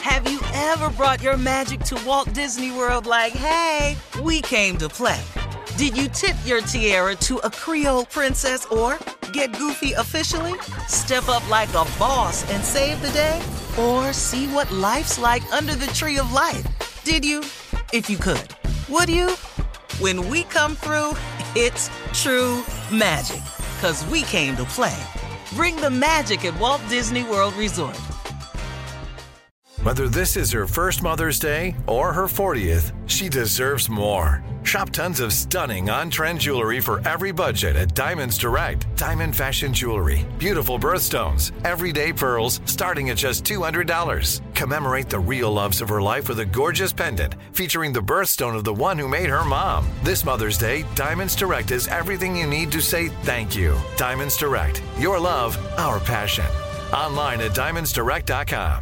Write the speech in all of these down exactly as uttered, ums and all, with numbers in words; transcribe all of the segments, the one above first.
Have you ever brought your magic to Walt Disney World like, hey, we came to play? Did you tip your tiara to a Creole princess or get goofy officially? Step up like a boss and save the day? Or see what life's like under the tree of life? Did you? If you could. Would you? When we come through, it's true magic. 'Cause we came to play. Bring the magic at Walt Disney World Resort. Whether this is her first Mother's Day or her fortieth, she deserves more. Shop tons of stunning on-trend jewelry for every budget at Diamonds Direct. Diamond fashion jewelry, beautiful birthstones, everyday pearls starting at just two hundred dollars. Commemorate the real loves of her life with a gorgeous pendant featuring the birthstone of the one who made her mom. This Mother's Day, Diamonds Direct is everything you need to say thank you. Diamonds Direct, your love, our passion. Online at diamonds direct dot com.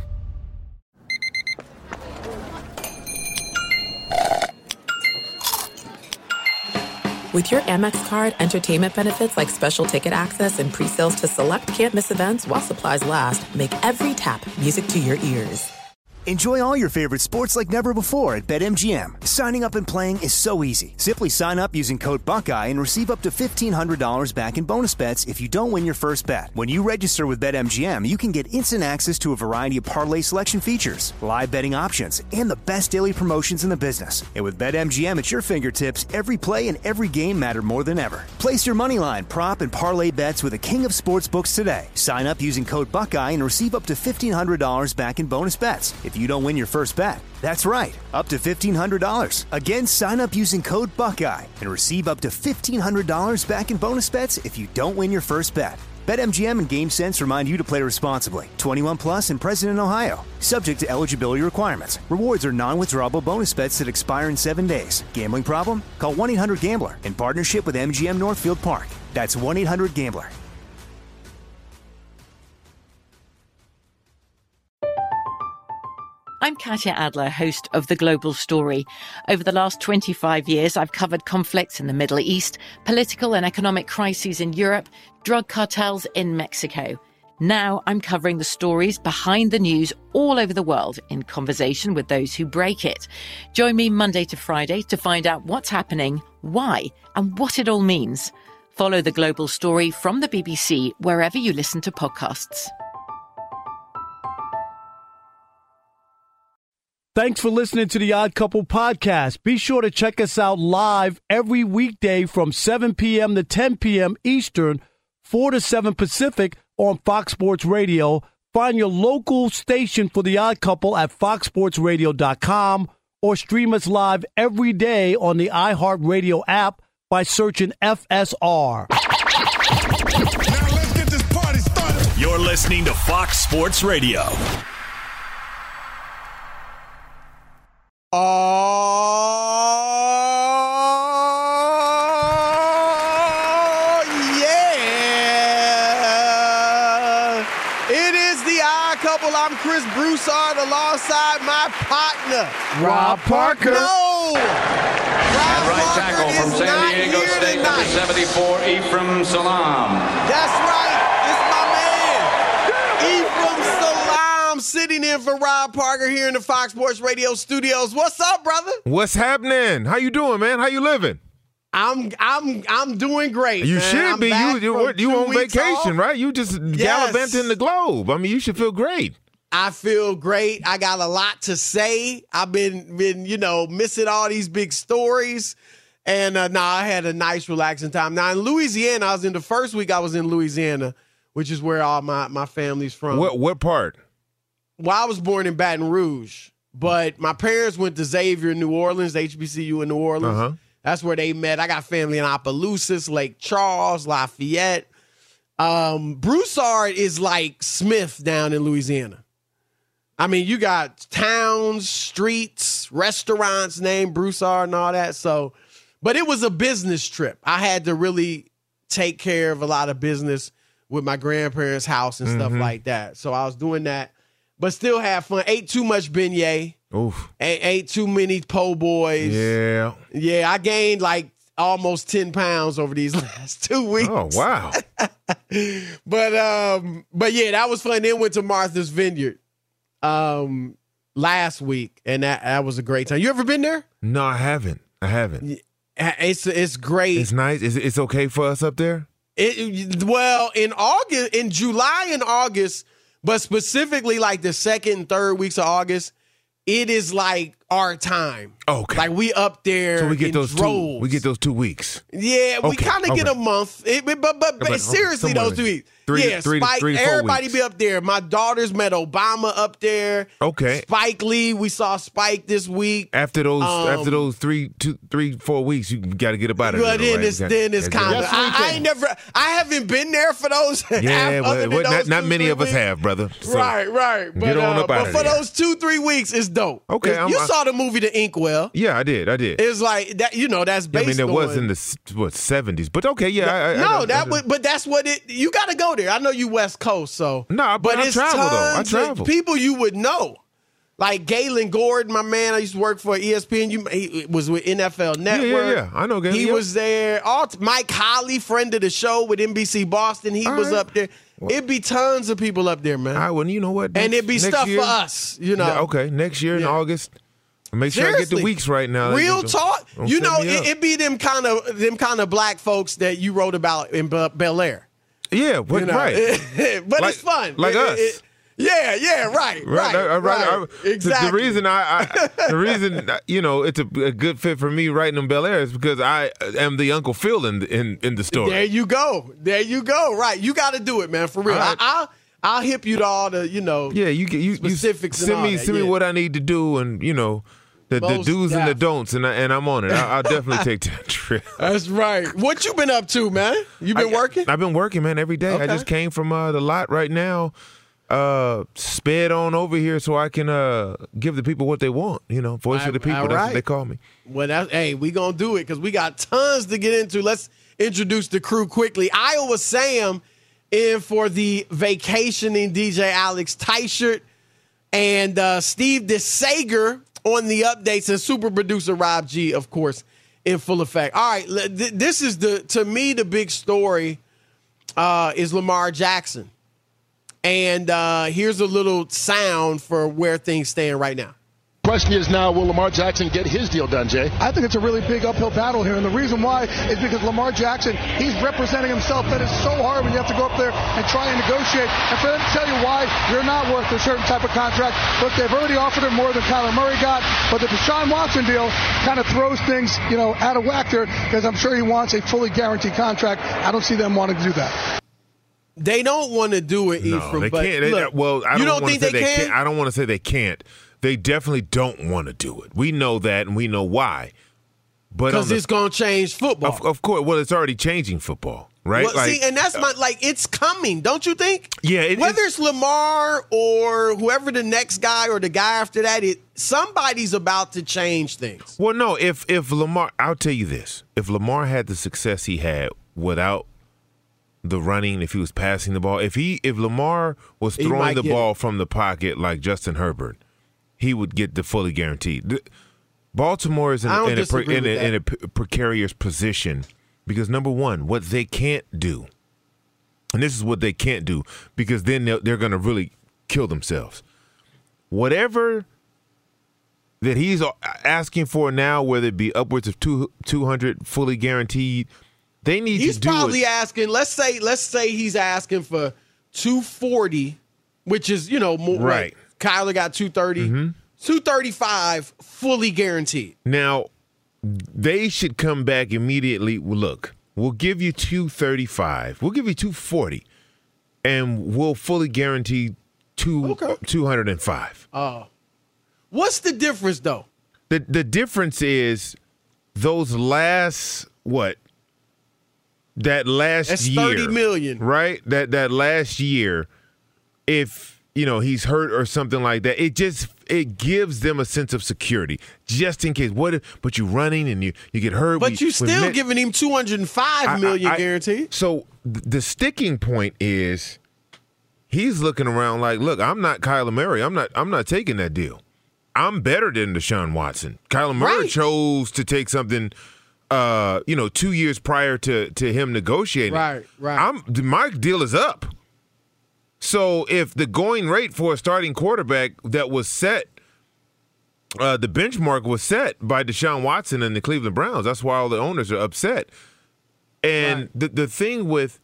With your Amex card, entertainment benefits like special ticket access and pre-sales to select can't-miss events while supplies last make every tap music to your ears. Enjoy all your favorite sports like never before at BetMGM. Signing up and playing is so easy. Simply sign up using code Buckeye and receive up to fifteen hundred dollars back in bonus bets if you don't win your first bet. When you register with BetMGM, you can get instant access to a variety of parlay selection features, live betting options, and the best daily promotions in the business. And with BetMGM at your fingertips, every play and every game matter more than ever. Place your moneyline, prop, and parlay bets with the king of sportsbooks today. Sign up using code Buckeye and receive up to fifteen hundred dollars back in bonus bets if you don't win your first bet. That's right, up to fifteen hundred dollars. Again, sign up using code Buckeye and receive up to fifteen hundred dollars back in bonus bets if you don't win your first bet. BetMGM and GameSense remind you to play responsibly. twenty-one plus and present in Ohio. Subject to eligibility requirements. Rewards are non-withdrawable bonus bets that expire in seven days. Gambling problem? Call one eight hundred gambler in partnership with M G M Northfield Park. That's one eight hundred gambler. I'm Katya Adler, host of The Global Story. Over the last twenty-five years, I've covered conflicts in the Middle East, political and economic crises in Europe, drug cartels in Mexico. Now I'm covering the stories behind the news all over the world in conversation with those who break it. Join me Monday to Friday to find out what's happening, why, and what it all means. Follow The Global Story from the B B C wherever you listen to podcasts. Thanks for listening to the Odd Couple podcast. Be sure to check us out live every weekday from seven p.m. to ten p.m. Eastern, four to seven Pacific on Fox Sports Radio. Find your local station for the Odd Couple at fox sports radio dot com or stream us live every day on the iHeartRadio app by searching F S R. Now let's get this party started. You're listening to Fox Sports Radio. Oh, yeah. It is the Odd Couple. I'm Chris Broussard alongside my partner, Rob Parker. No. Rob And right Parker tackle from is San not Diego here State, tonight. number seventy-four, Ephraim Salam. That's right. It's my man, Ephraim Salam, sitting in for Rob Parker here in the Fox Sports Radio studios. What's up, brother? What's happening? How you doing, man? How you living? I'm I'm I'm doing great. You man. should I'm be. You back you, from you two on weeks vacation, off. right? You just Yes. gallivanting the globe. I mean, you should feel great. I feel great. I got a lot to say. I've been been you know missing all these big stories, and uh, nah, I had a nice relaxing time. Now in Louisiana, I was in the first week. I was in Louisiana, which is where all my my family's from. What what part? Well, I was born in Baton Rouge, but my parents went to Xavier, New Orleans, H B C U in New Orleans. Uh-huh. That's where they met. I got family in Opelousas, Lake Charles, Lafayette. Um, Broussard is like Smith down in Louisiana. I mean, you got towns, streets, restaurants named Broussard and all that. So, but it was a business trip. I had to really take care of a lot of business with my grandparents' house and stuff Mhm. like that. So I was doing that. But still had fun. Ate too much beignet. Oof. Ate, ate too many po' boys. Yeah. Yeah, I gained like almost ten pounds over these last two weeks. Oh, wow. but um, but yeah, that was fun. Then went to Martha's Vineyard. Um, last week, and that, that was a great time. You ever been there? No, I haven't. I haven't. It's it's great. It's nice. Is it, it's okay for us up there? It, well, in August, in July and August, but specifically like the second and third weeks of August, it is like our time. Okay. Like we up there So we get in those droves. two. We get those two weeks. Yeah, we Okay, kind of get okay. a month. It, but but, but Okay, seriously, somewhere those two weeks. three- yeah, three to- Spike. three to four everybody weeks. be up there. My daughters met Obama up there. Okay. Spike Lee. We saw Spike this week. After those, Um, after those three, two, three, four weeks, you got to get up out of Well, there. then right? it's You got- then it's you gotta- kind of. I, I ain't never. I haven't been there for those. Yeah, other well, than well, not, those not two, many three of us weeks. have, brother. So right, right. But, get on uh, up but out of for there. those two, three weeks, it's dope. Okay, If I'm- you I- saw the movie The Inkwell. Yeah, I did. I did. It's like that. You know, that's I based mean, there was on- in the s- what seventies, but okay, yeah. I, I, no, I, I, that I, would, but that's what it. You got to go there. I know you West Coast, so No, but I it's travel, though. I tons travel. of people you would know, like Galen Gordon, my man. I used to work for E S P N. You he was with N F L Network. yeah, yeah. I know Galen, He yeah. was there. All Mike Holly, friend of the show with N B C Boston. He All was right. up there. It'd be tons of people up there, man. I well, you know what? and Next- it'd be next stuff year- for us, you know. Yeah, okay, next year in Yeah. August, make sure I get the Seriously. weeks right now. Real Don't- talk. don't You set know, me it, up. it be them kind of them kind of black folks that you wrote about in Be- Bel Air. Yeah, but You know? right. but Like- it's fun. like It- us. it- it- yeah, yeah, right, right, Right, uh, right, right. uh, the- exactly. The reason I, I the reason uh, you know it's a, a good fit for me writing in Bel Air is because I am the Uncle Phil in the, in, in the story. There you go. There you go. Right. You got to do it, man. For real. All right. I, I'll I'll hip you to all the you know. Yeah, you get you, you Specifics and send all me that, send me yeah. what I need to do, and you know the, the Most do's and the definitely. don'ts, and I, and I'm on it. I, I'll definitely take that trip. That's right. What you been up to, man? You been I- working? I've been working, man, every day. I Okay. just came from uh, the lot right now. Uh, sped on over here so I can uh give the people what they want. You know, voice of the people. All That's right. what they call me. Well, that, hey, we gonna do it because we got tons to get into. Let's introduce the crew quickly. Iowa Sam in for the vacationing D J Alex Teichert and uh, Steve DeSager on the updates, and super producer Rob G, of course, in full effect. All right, le- th- this is the to me the big story uh, is Lamar Jackson, and uh, here's a little sound for where things stand right now. Question is now, will Lamar Jackson get his deal done, Jay? I think it's a really big uphill battle here, and the reason why is because Lamar Jackson, he's representing himself. That is so hard when you have to go up there and try and negotiate. And for them to tell you why you're not worth a certain type of contract, look, they've already offered him more than Kyler Murray got, but the Deshaun Watson deal kind of throws things, you know, out of whack there, because I'm sure he wants a fully guaranteed contract. I don't see them wanting to do that. They don't want to do it, No, Ephraim. they but can't. They, look, well, I you don't, don't want to think say they, they can? can't. I don't want to say they can't. They definitely don't want to do it. We know that, and we know why. But Because on the- it's going to change football. Of, of course, well, it's already changing football, right? Well, see, and that's my like. It's coming, don't you think? Yeah, it- Whether it's Lamar or whoever the next guy or the guy after that, it somebody's about to change things. Well, no. If if Lamar, I'll tell you this: if Lamar had the success he had without the running, if he was passing the ball, if he if Lamar was He throwing might the get ball from the pocket like Justin Herbert, he would get the fully guaranteed. The- Baltimore is in, I don't in, a, pre- disagree in, with a, that. in a p- precarious position because number one, what they can't do, and this is what they can't do because then they're, they're going to really kill themselves. Whatever that he's asking for now, whether it be upwards of two two hundred fully guaranteed, they need He's to do probably it. asking. Let's say, let's say he's asking for two forty, which is you know more. Right. Like, Kyler got two thirty. Mm-hmm. two thirty-five fully guaranteed. Now, they should come back immediately. Well, look, we'll give you two thirty-five. We'll give you two forty, and we'll fully guarantee two Okay. two hundred and five. Oh, what's the difference though? The the difference is those last what that last That's year, thirty million. right? That that last year, if you know he's hurt or something like that, it just it gives them a sense of security, just in case. What if? But you running and you you get hurt. But we- you we still met- giving him two hundred five I- million I- I- guaranteed. So th- the sticking point is he's looking around like, look, I'm not Kyler Murray. I'm not. I'm not taking that deal. I'm better than Deshaun Watson. Kyler Murray Right. chose to take something, uh, you know, two years prior to to him negotiating. Right, right. I'm my deal is up. So if the going rate for a starting quarterback that was set uh, the benchmark was set by Deshaun Watson and the Cleveland Browns. That's why all the owners are upset. And right. the the thing with,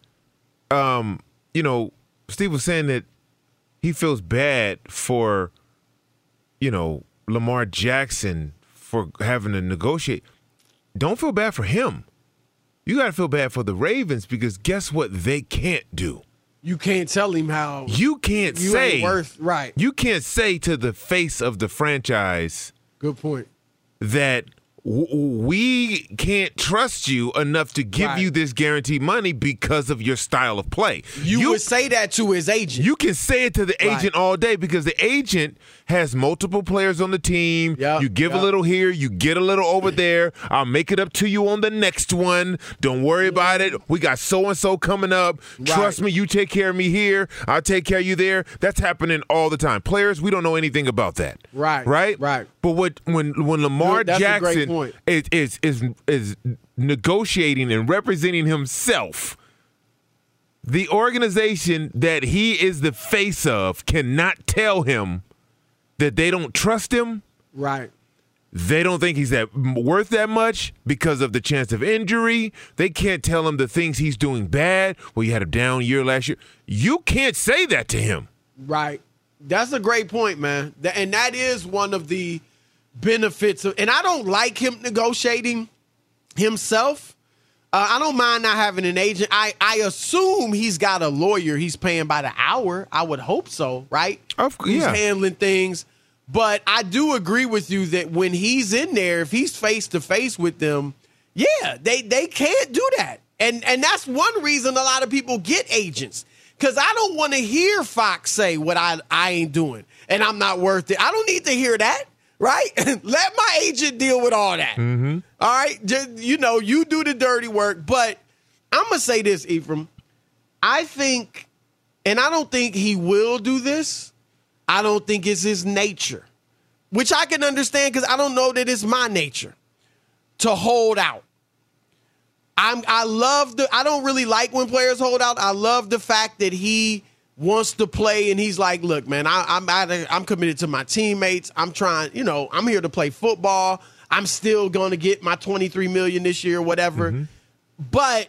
um, you know, Steve was saying that he feels bad for, you know, Lamar Jackson for having to negotiate. Don't feel bad for him. You got to feel bad for the Ravens because guess what they can't do? You can't tell him how. You can't you say. Ain't worth, right. You can't say to the face of the franchise. Good point. That w- we can't trust you enough to give right. you this guaranteed money because of your style of play. You, you would say that to his agent. You can say it to the right. agent all day because the agent has multiple players on the team. Yep, you give yep. a little here, you get a little over there. I'll make it up to you on the next one. Don't worry about it. We got so-and-so coming up. Right. Trust me, you take care of me here. I'll take care of you there. That's happening all the time. Players, we don't know anything about that. Right. Right? Right. But what when when Lamar That's Jackson is, is is is negotiating and representing himself, the organization that he is the face of cannot tell him that they don't trust him. Right. They don't think he's that worth that much because of the chance of injury. They can't tell him the things he's doing bad. Well, you had a down year last year. You can't say that to him. Right. That's a great point, man. And that is one of the benefits of, and I don't like him negotiating himself. Uh, I don't mind not having an agent. I, I assume he's got a lawyer he's paying by the hour. I would hope so, right? Of course, Who's yeah. handling things. But I do agree with you that when he's in there, if he's face to face with them, yeah, they they can't do that. And and that's one reason a lot of people get agents. Because I don't want to hear Fox say what I, I ain't doing and I'm not worth it. I don't need to hear that, right? Let my agent deal with all that. Mm-hmm. All right? Just, you know, you do the dirty work. But I'm going to say this, Ephraim. I think, and I don't think he will do this. I don't think it's his nature, which I can understand because I don't know that it's my nature to hold out. I'm, I love the, I don't really like when players hold out. I love the fact that he wants to play and he's like, look, man, I, I'm, I, I'm committed to my teammates. I'm trying, you know, I'm here to play football. I'm still going to get my twenty-three million dollars this year, whatever. Mm-hmm. But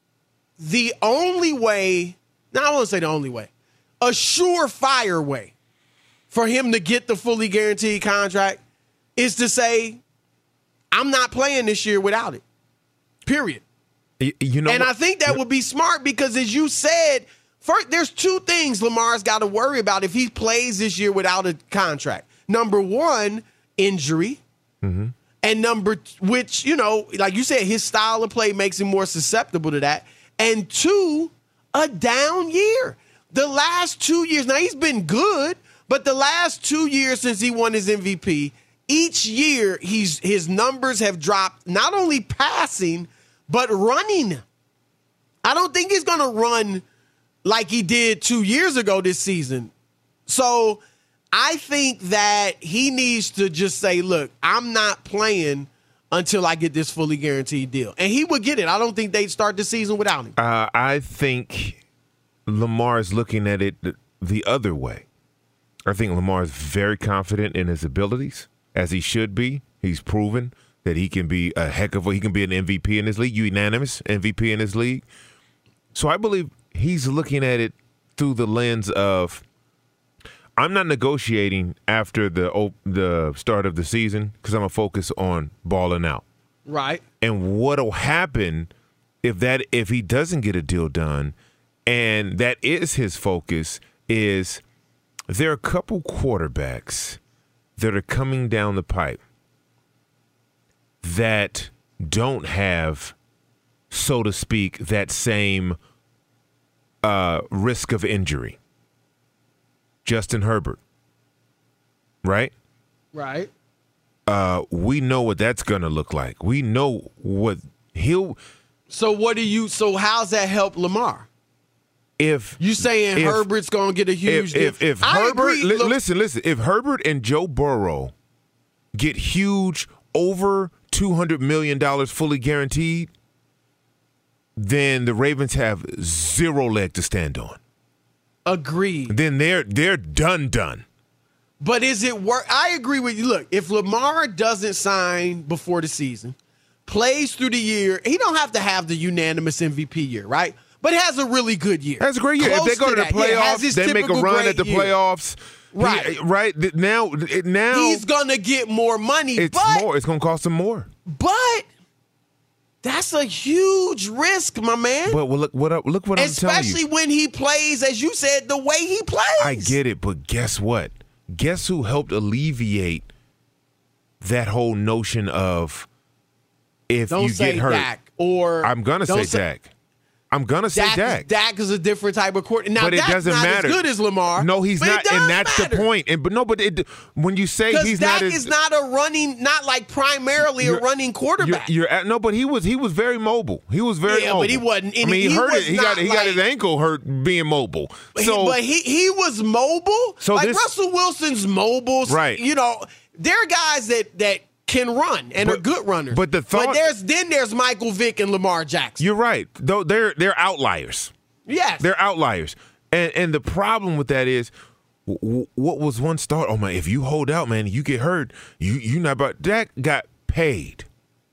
the only way, now I won't say the only way, a surefire way for him to get the fully guaranteed contract is to say, I'm not playing this year without it, period. You know, and I think that would be smart because, as you said, first, there's two things Lamar's got to worry about if he plays this year without a contract. Number one, injury. Mm-hmm. And number, which, you know, like you said, his style of play makes him more susceptible to that. And two, a down year. The last two years, now he's been good, but the last two years since he won his M V P, each year he's his numbers have dropped, not only passing, but running. I don't think he's going to run like he did two years ago this season. So I think that he needs to just say, look, I'm not playing until I get this fully guaranteed deal. And he would get it. I don't think they'd start the season without him. Uh, I think Lamar is looking at it the other way. I think Lamar is very confident in his abilities, as he should be. He's proven that he can be a heck of a, he can be an M V P in this league, unanimous M V P in this league. So I believe he's looking at it through the lens of, I'm not negotiating after the the start of the season because I'm going to focus on balling out. Right. And what'll happen if that if he doesn't get a deal done, and that is his focus, is there are a couple quarterbacks that are coming down the pipe that don't have, so to speak, that same uh, risk of injury. Justin Herbert, right? Right. Uh, we know what that's going to look like. We know what he'll. So what do you? So how's that help Lamar? If you saying if, Herbert's going to get a huge, if if, if I Herbert, agree, li- look, listen, listen, if Herbert and Joe Burrow get huge, over two hundred million dollars fully guaranteed, then the Ravens have zero leg to stand on. Agreed. Then they're they're done done. But is it work? I agree with you. Look, if Lamar doesn't sign before the season, plays through the year, he don't have to have the unanimous M V P year, right? But has a really good year. That's a great year. Close if they go to, to the that. Yeah, playoffs, they make a run at the year. playoffs. Right. He, right. Now, now he's going to get more money. It's but, more. It's going to cost him more. But that's a huge risk, my man. But well, look what look what I'm telling you. Especially when he plays, as you said, the way he plays. I get it, but guess what? Guess who helped alleviate that whole notion of if don't you say get hurt? Dak, or I'm gonna say, say Dak. I'm gonna say Dak. Dak. Is, Dak is a different type of quarterback. Now, but it Dak's doesn't not matter. as good as Lamar. No, he's not, and that's matter. the point. And but no, but it, when you say he's Dak not, as, is not a running, not like primarily a running quarterback. You're, you're at, no, but he was he was very mobile. He was very yeah, mobile. but he wasn't. I mean, he, he hurt was it. He got he like, got his ankle hurt being mobile. So, he, but he he was mobile. So like this, Russell Wilson's mobile, right? You know, there are guys that that. can run and but, are good runners. But the thought, but there's then there's Michael Vick and Lamar Jackson. You're right. Though they're they're outliers. Yes, they're outliers. And and the problem with that is, w- what was one start? Oh man, if you hold out, man, you get hurt. You you not about Dak got paid.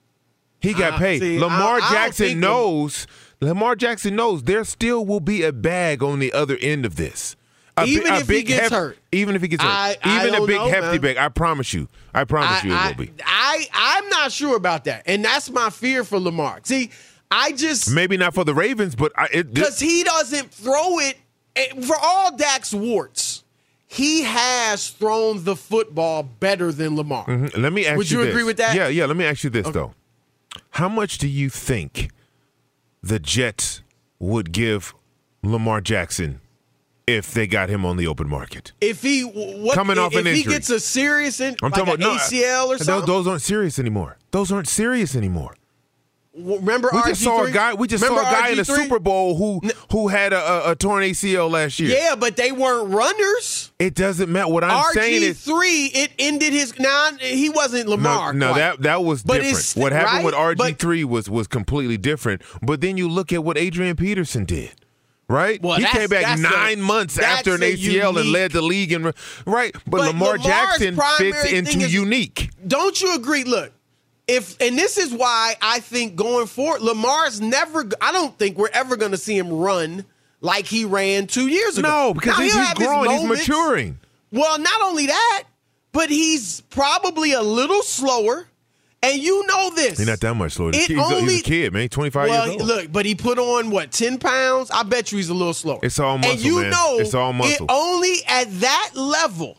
He got uh, paid. See, Lamar I, I Jackson knows. Lamar Jackson knows there still will be a bag on the other end of this. A even bi- a if big he gets hef- hurt. Even if he gets hurt. I, I even a big know, hefty man. bag. I promise you. I promise I, you it I, will be. I, I'm not sure about that. And that's my fear for Lamar. See, I just. Maybe not for the Ravens, but I. Because he doesn't throw it. For all Dak's warts, he has thrown the football better than Lamar. Mm-hmm. Let me ask Would you you this. agree with that? Yeah, yeah. Let me ask you this, okay. though. How much do you think the Jets would give Lamar Jackson if they got him on the open market? If he what, coming off if an he injury, gets a serious in, I'm like talking about A C L no, or something. Those, those aren't serious anymore. Those aren't serious anymore. Remember, we just R G three? saw a guy. We just Remember saw a guy R G three? in the Super Bowl who who had a, a, a torn A C L last year. Yeah, but they weren't runners. It doesn't matter. What I'm saying is, R G three, it ended his. Now he wasn't Lamar. No, no quite. that that was but different. What happened right? with R G three but, was was completely different. But then you look at what Adrian Peterson did. Right, well, he came back nine a, months after an A C L unique, and led the league. In right, but, but Lamar Lamar's Jackson fits into is, unique. Don't you agree? Look, if and this is why I think going forward, Lamar's never. I don't think we're ever going to see him run like he ran two years ago. No, because now, he's, he's growing, he's moments. maturing. Well, not only that, but he's probably a little slower. And you know this. He's not that much slower. It He's, only, a, he's a kid, man. He's twenty-five well, years old. Look, but he put on, what, ten pounds? I bet you he's a little slower. It's all muscle, and you man. know, it's all muscle. It only at that level,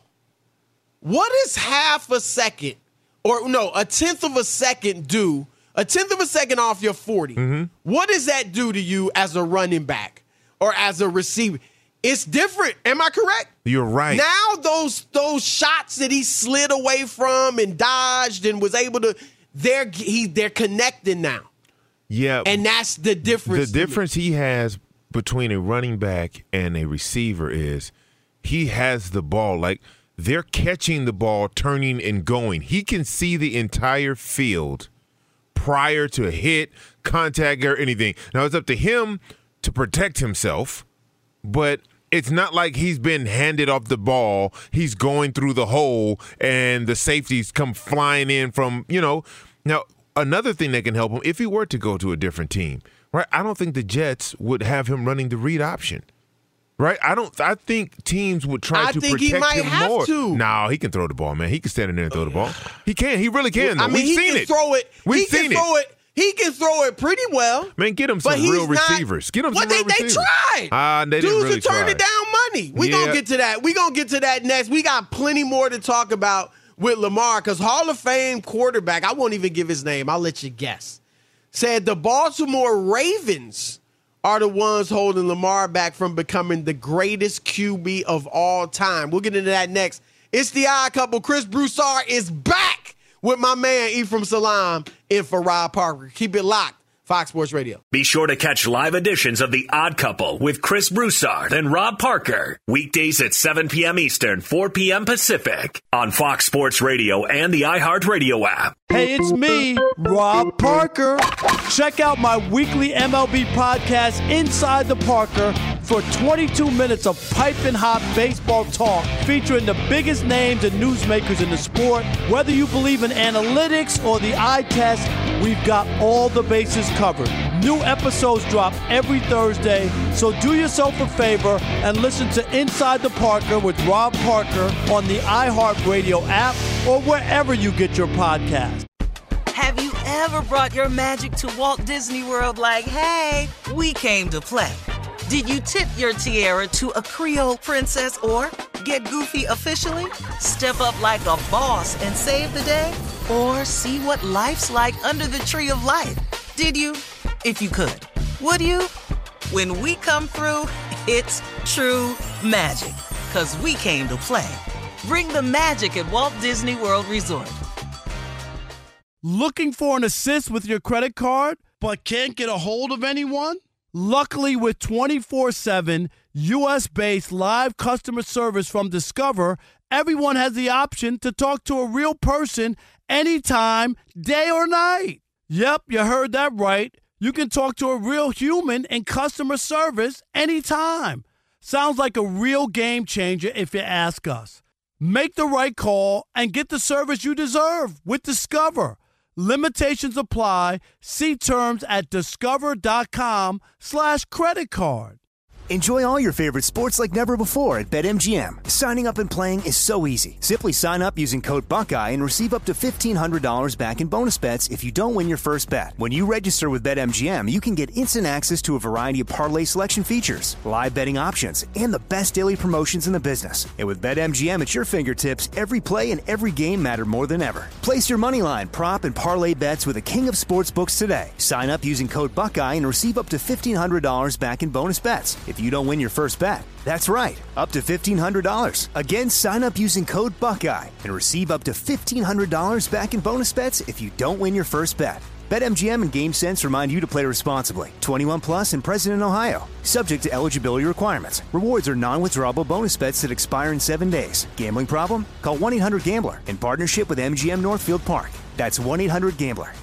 what is half a second, or no, a tenth of a second do, a tenth of a second off your forty, mm-hmm. what does that do to you as a running back or as a receiver? It's different. Am I correct? You're right. Now those those shots that he slid away from and dodged and was able to, they're he they're connecting now. Yeah, and that's the difference. The difference he has between a running back and a receiver is he has the ball. Like they're catching the ball, turning and going. He can see the entire field prior to a hit, contact, or anything. Now it's up to him to protect himself, but it's not like he's been handed off the ball. He's going through the hole and the safeties come flying in from, you know. Now, another thing that can help him, if he were to go to a different team, right, I don't think the Jets would have him running the read option. Right? I don't I think teams would try I to think protect he might him have more. to. No, he can throw the ball, man. He can stand in there and throw the ball. He can. He really can, though. I mean, We've he seen can it. throw it. We've he seen can throw it. it. He can throw it pretty well. Man, get him some real not, receivers. Get him well, some they, real receivers. They tried. Ah, uh, they Dudes didn't really are turning try. down money. We yeah. gonna get to that. We gonna get to that next. We got plenty more to talk about with Lamar because Hall of Fame quarterback. I won't even give his name. I'll let you guess. Said the Baltimore Ravens are the ones holding Lamar back from becoming the greatest Q B of all time. We'll get into that next. It's the Odd Couple. Chris Broussard is back with my man Ephraim Salaam in for Rob Parker. Keep it locked. Fox Sports Radio. Be sure to catch live editions of The Odd Couple with Chris Broussard and Rob Parker. Weekdays at seven p.m. Eastern, four p.m. Pacific on Fox Sports Radio and the iHeartRadio app. Hey, it's me, Rob Parker. Check out my weekly M L B podcast, Inside the Parker, for twenty-two minutes of piping hot baseball talk featuring the biggest names and newsmakers in the sport. Whether you believe in analytics or the eye test, we've got all the bases covered. New episodes drop every Thursday, so do yourself a favor and listen to Inside the Parker with Rob Parker on the iHeartRadio app or wherever you get your podcast. Have you ever brought your magic to Walt Disney World like, hey, we came to play? Did you tip your tiara to a Creole princess or get goofy officially? Step up like a boss and save the day? Or see what life's like under the tree of life? Did you? If you could. Would you? When we come through, it's true magic. 'Cause we came to play. Bring the magic at Walt Disney World Resort. Looking for an assist with your credit card, but can't get a hold of anyone? Luckily, with twenty-four seven U S-based live customer service from Discover, everyone has the option to talk to a real person anytime, day or night. Yep, you heard that right. You can talk to a real human in customer service anytime. Sounds like a real game changer if you ask us. Make the right call and get the service you deserve with Discover. Limitations apply. See terms at discover.com slash credit card. Enjoy all your favorite sports like never before at BetMGM. Signing up and playing is so easy. Simply sign up using code Buckeye and receive up to fifteen hundred dollars back in bonus bets if you don't win your first bet. When you register with BetMGM, you can get instant access to a variety of parlay selection features, live betting options, and the best daily promotions in the business. And with BetMGM at your fingertips, every play and every game matter more than ever. Place your moneyline, prop, and parlay bets with the king of sportsbooks today. Sign up using code Buckeye and receive up to fifteen hundred dollars back in bonus bets if you don't win your first bet. That's right, up to fifteen hundred dollars. Again, sign up using code Buckeye and receive up to fifteen hundred dollars back in bonus bets if you don't win your first bet. BetMGM and GameSense remind you to play responsibly. twenty-one plus and present in Ohio. Subject to eligibility requirements. Rewards are non-withdrawable bonus bets that expire in seven days. Gambling problem? Call one eight hundred gambler in partnership with M G M Northfield Park. That's one eight hundred gambler.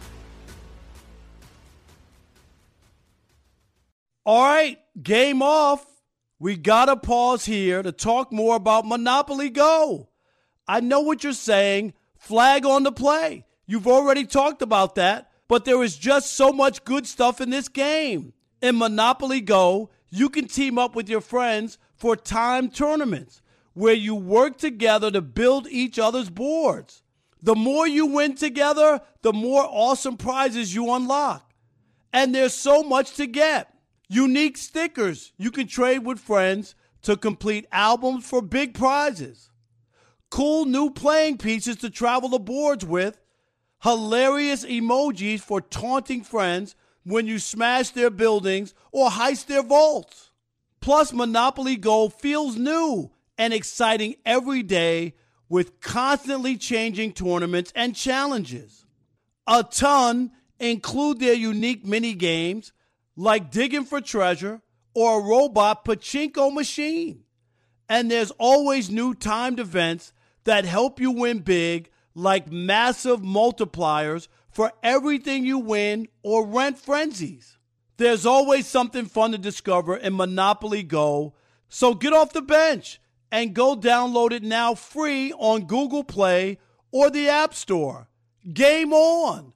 All right, game off. We got to pause here to talk more about Monopoly Go. I know what you're saying. Flag on the play. You've already talked about that, but there is just so much good stuff in this game. In Monopoly Go, you can team up with your friends for timed tournaments where you work together to build each other's boards. The more you win together, the more awesome prizes you unlock. And there's so much to get. Unique stickers you can trade with friends to complete albums for big prizes. Cool new playing pieces to travel the boards with. Hilarious emojis for taunting friends when you smash their buildings or heist their vaults. Plus, Monopoly Go feels new and exciting every day with constantly changing tournaments and challenges. A ton include their unique mini games like digging for treasure or a robot pachinko machine. And there's always new timed events that help you win big, like massive multipliers for everything you win or rent frenzies. There's always something fun to discover in Monopoly Go, so get off the bench and go download it now free on Google Play or the App Store. Game on!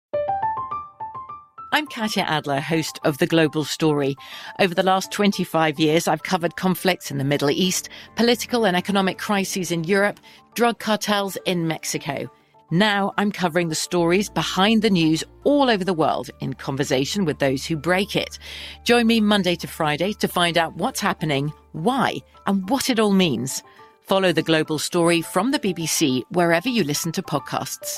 I'm Katya Adler, host of The Global Story. Over the last twenty-five years, I've covered conflicts in the Middle East, political and economic crises in Europe, drug cartels in Mexico. Now I'm covering the stories behind the news all over the world in conversation with those who break it. Join me Monday to Friday to find out what's happening, why, and what it all means. Follow The Global Story from the B B C wherever you listen to podcasts.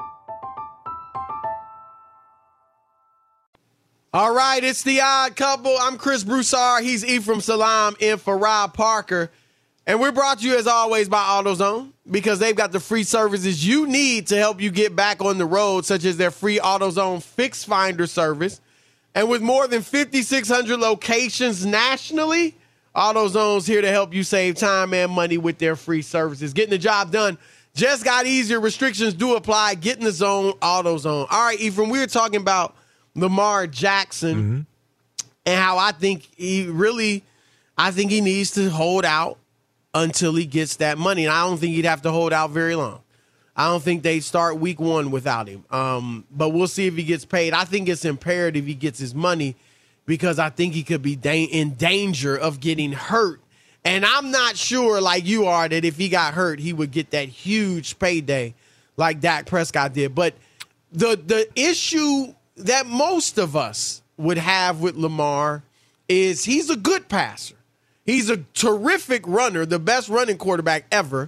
All right, it's The Odd Couple. I'm Chris Broussard. He's Ephraim Salam in for Rob Parker. And we're brought to you, as always, by AutoZone because they've got the free services you need to help you get back on the road, such as their free AutoZone Fix Finder service. And with more than fifty-six hundred locations nationally, AutoZone's here to help you save time and money with their free services. Getting the job done just got easier. Restrictions do apply. Get in the zone, AutoZone. All right, Ephraim, we were talking about Lamar Jackson. and how I think he really, I think he needs to hold out until he gets that money. And I don't think he'd have to hold out very long. I don't think they start week one without him. Um, but we'll see if he gets paid. I think it's imperative he gets his money because I think he could be da- in danger of getting hurt. And I'm not sure, like you are, that if he got hurt, he would get that huge payday like Dak Prescott did. But the the issue that most of us would have with Lamar is he's a good passer. He's a terrific runner, the best running quarterback ever,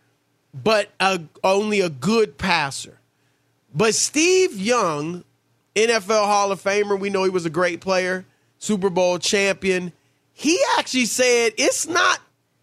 but a, only a good passer. But Steve Young, N F L Hall of Famer, we know he was a great player, Super Bowl champion. He actually said it's not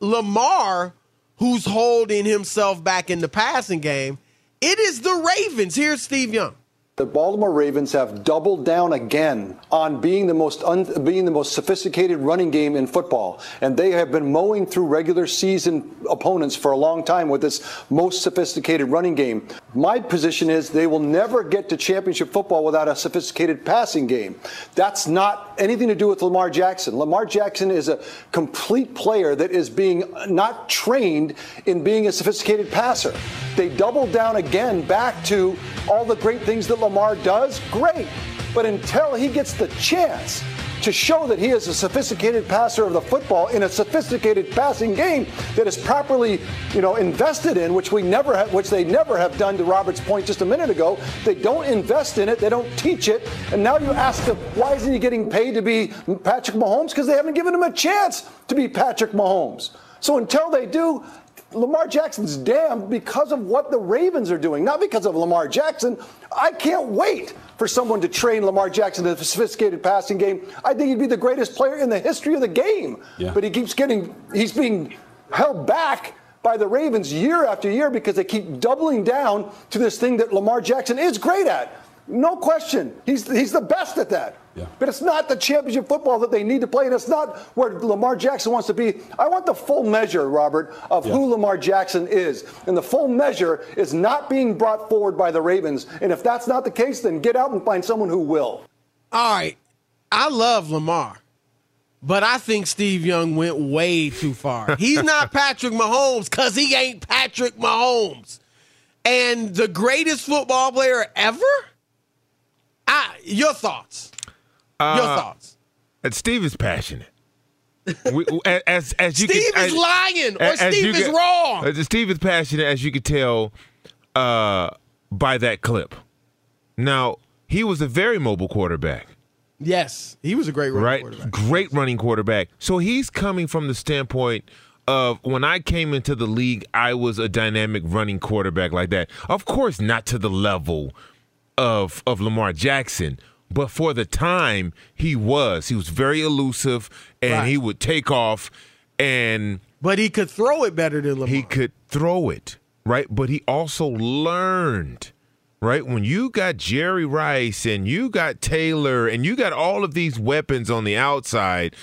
Lamar who's holding himself back in the passing game. It is the Ravens. Here's Steve Young. The Baltimore Ravens have doubled down again on being the most un- being the most sophisticated running game in football, and they have been mowing through regular season opponents for a long time with this most sophisticated running game. My position is they will never get to championship football without a sophisticated passing game. That's not anything to do with Lamar Jackson. Lamar Jackson is a complete player that is being not trained in being a sophisticated passer. They doubled down again back to all the great things that Lamar does, great. But until he gets the chance to show that he is a sophisticated passer of the football in a sophisticated passing game that is properly, you know, invested in, which we never have, which they never have done, to Robert's point just a minute ago. They don't invest in it. They don't teach it. And now you ask them, why isn't he getting paid to be Patrick Mahomes? Because they haven't given him a chance to be Patrick Mahomes. So until they do, Lamar Jackson's damned because of what the Ravens are doing, not because of Lamar Jackson. I can't wait for someone to train Lamar Jackson in a sophisticated passing game. I think he'd be the greatest player in the history of the game. Yeah. But he keeps getting, he's being held back by the Ravens year after year because they keep doubling down to this thing that Lamar Jackson is great at. No question. He's he's the best at that. Yeah. But it's not the championship football that they need to play, and it's not where Lamar Jackson wants to be. I want the full measure, Robert, of yeah. who Lamar Jackson is. And the full measure is not being brought forward by the Ravens. And if that's not the case, then get out and find someone who will. All right. I love Lamar, but I think Steve Young went way too far. He's not Patrick Mahomes because he ain't Patrick Mahomes. And the greatest football player ever? I, your thoughts. Uh, Your thoughts. Steve is passionate. We, as, as you Steve can, is as, lying, or as, Steve as is can, wrong. As Steve is passionate, as you could tell uh, by that clip. Now, he was a very mobile quarterback. Yes, he was a great running right? quarterback. Great running quarterback. So he's coming from the standpoint of when I came into the league, I was a dynamic running quarterback like that. Of course, not to the level of of Lamar Jackson, but for the time he was, he was very elusive, and right. he would take off, and but he could throw it better than Lamar. He could throw it, right? But he also learned, right? When you got Jerry Rice and you got Taylor and you got all of these weapons on the outside,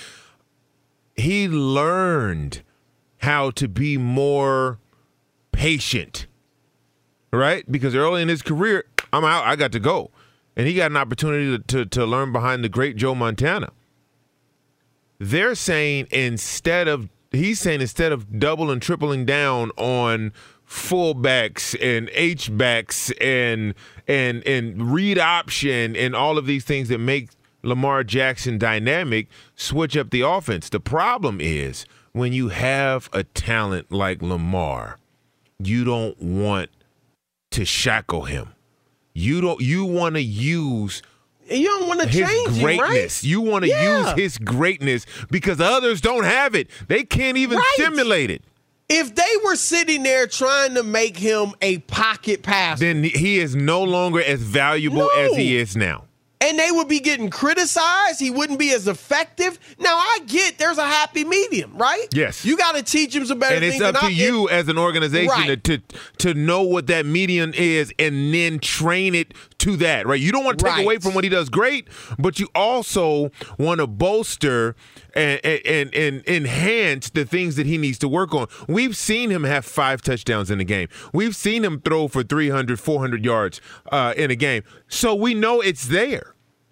he learned how to be more patient, right? Because early in his career, I'm out, I got to go. And he got an opportunity to, to, to learn behind the great Joe Montana. They're saying instead of, he's saying instead of double and tripling down on fullbacks and H-backs and, and, and read option and all of these things that make Lamar Jackson dynamic, switch up the offense. The problem is when you have a talent like Lamar, you don't want to shackle him. You don't. You want to use. You don't want to his change greatness. Him, right? You want to yeah. use his greatness because others don't have it. They can't even right. simulate it. If they were sitting there trying to make him a pocket passer, then he is no longer as valuable no. as he is now. And they would be getting criticized. He wouldn't be as effective. Now, I get there's a happy medium, right? Yes. You got to teach him some better and things. And it's up to you as an organization right. to, to to know what that medium is and then train it to that, right? You don't want to take right. away from what he does great, but you also want to bolster and, and, and enhance the things that he needs to work on. We've seen him have five touchdowns in a game. We've seen him throw for three hundred, four hundred yards uh, in a game. So we know it's there.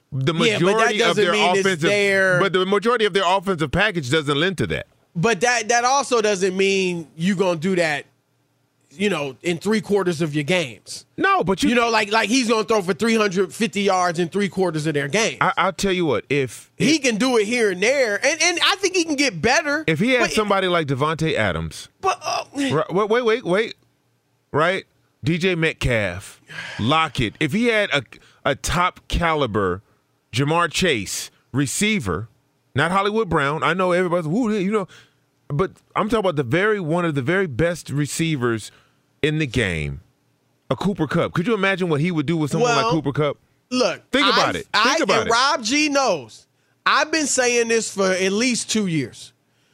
the Yeah, but that majority of doesn't their mean it's offensive, there. but the majority of their offensive package doesn't lend to that. But that that also doesn't mean you're gonna do that, you know, in three quarters of your games. No, but you, you know, like like he's gonna throw for three hundred fifty yards in three quarters of their game. I, I'll tell you what, if he if, can do it here and there, and, and I think he can get better. If he had but, somebody like Devontae Adams, but uh, right, wait, wait, wait, wait, right? D J Metcalf, Lockett. If he had a a top caliber Jamar Chase receiver, not Hollywood Brown. I know everybody's woo, you know, but I'm talking about the very one of the very best receivers in the game, a Cooper Kupp. Could you imagine what he would do with someone well, like Cooper Kupp? Look, think about I've, it. Think I, about and it. Rob G knows. I've been saying this for at least two years.